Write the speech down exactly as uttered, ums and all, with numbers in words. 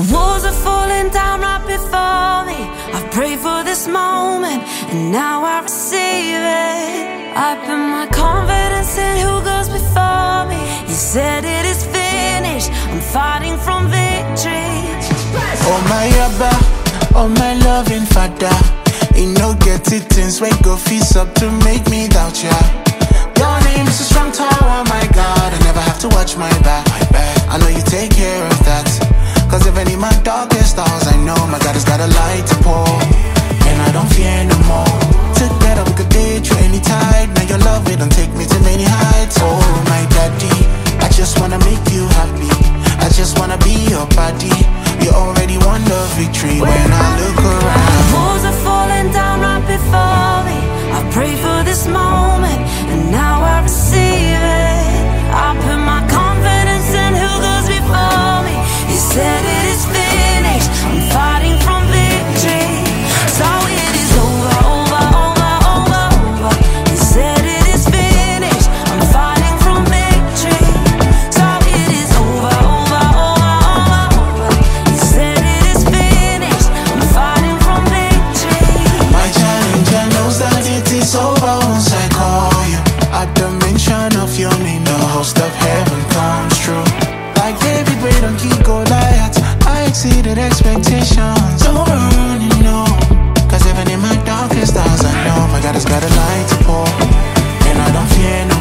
walls are falling down right before me. I've prayed for this moment, and now I receive it. I put my confidence in who goes before me. He said it is finished. I'm fighting from victory. Oh my Abba, oh my loving Father, you know get it things when go feast up to make me doubt ya. Your name is a strong tower, my God. I never have to watch my back. I know you take care of that. Cause if any my darkest hours, I know my God has got a light to pour, and I don't fear no more. Together we could date through any tide. Now your love, it don't take me to many heights. Oh my daddy, I just wanna make you happy. I just wanna be your body. You already won the victory when I look around. Walls are falling down right before me. I prayed for this moment, and now I receive it. I put my confidence in who goes before me. He said it is finished. I'm fighting from victory. So it is over, over, over, over, over. He said it is finished. I'm fighting from victory. So it is over, over, over, over, over. He said it is finished. I'm fighting from victory. My challenger knows that it is over once I call you. At the mention of your name, the host of heaven comes true. Like David, we don't keep Goliath. I exceeded expectations. Don't run, you know. Cause even in my darkest hours, I know my God has got a light to pour, and I don't fear no